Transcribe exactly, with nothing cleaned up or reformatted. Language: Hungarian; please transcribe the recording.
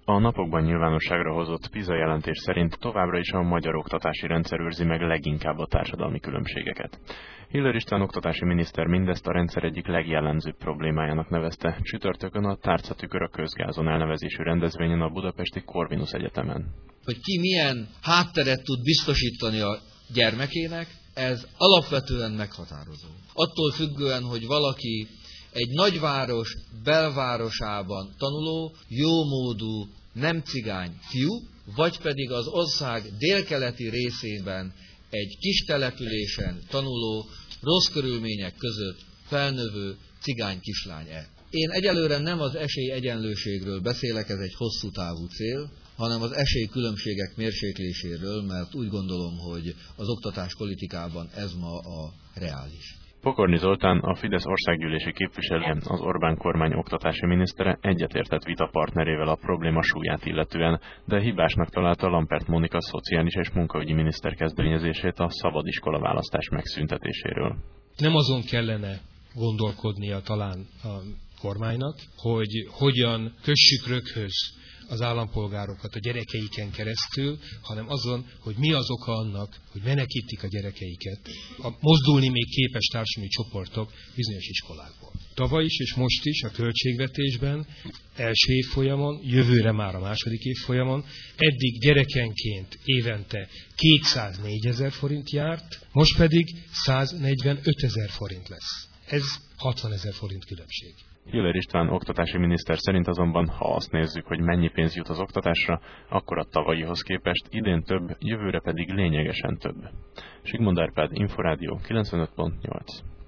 A napokban nyilvánosságra hozott PISA jelentés szerint továbbra is a magyar oktatási rendszer őrzi meg leginkább a társadalmi különbségeket. Hiller István oktatási miniszter mindezt a rendszer egyik legjellemzőbb problémájának nevezte csütörtökön a Tárcatükör a közgázon elnevezésű rendezvényen a budapesti Corvinus Egyetemen. Hogy ki milyen hátteret tud biztosítani a gyermekének, ez alapvetően meghatározó. Attól függően, hogy valaki egy nagyváros belvárosában tanuló, jómódú, nem cigány fiú, vagy pedig az ország délkeleti részében egy kis településen tanuló, rossz körülmények között felnövő cigány kislány-e. Én egyelőre nem az esélyegyenlőségről beszélek, ez egy hosszú távú cél, hanem az esélykülönbségek mérsékléséről, mert úgy gondolom, hogy az oktatáspolitikában ez ma a reális. Pokorny Zoltán, a Fidesz országgyűlési képviselője, az Orbán kormány oktatási minisztere egyetértett vitapartnerével a probléma súlyát illetően, de hibásnak találta Lampert Mónika szociális és munkaügyi miniszter kezdeményezését a szabadiskola választás megszüntetéséről. Nem azon kellene gondolkodnia talán a kormánynak, hogy hogyan kössük röghöz az állampolgárokat a gyerekeiken keresztül, hanem azon, hogy mi az oka annak, hogy menekítik a gyerekeiket a mozdulni még képes társadalmi csoportok bizonyos iskolákból. Tavaly is és most is a költségvetésben első évfolyamon, jövőre már a második évfolyamon, eddig gyerekenként évente kétszáznégyezer forint járt, most pedig száznegyvenötezer forint lesz. Ez hatvanezer forint különbség. Hiller István oktatási miniszter szerint azonban, ha azt nézzük, hogy mennyi pénz jut az oktatásra, akkor a tavalyihoz képest idén több, jövőre pedig lényegesen több. Sigmond Árpád, Inforádió kilencvenöt pont nyolc.